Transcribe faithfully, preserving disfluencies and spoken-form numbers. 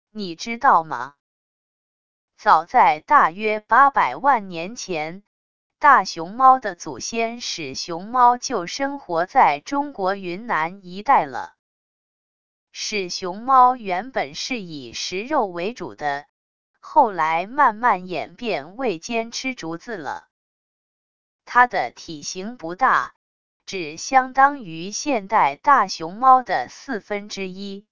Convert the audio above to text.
你知道吗？早在大约八百万年前，大熊猫的祖先史熊猫就生活在中国云南一带了。史熊猫原本是以食肉为主的，后来慢慢演变为兼吃竹子了。它的体型不大，只相当于现代大熊猫的四分之一。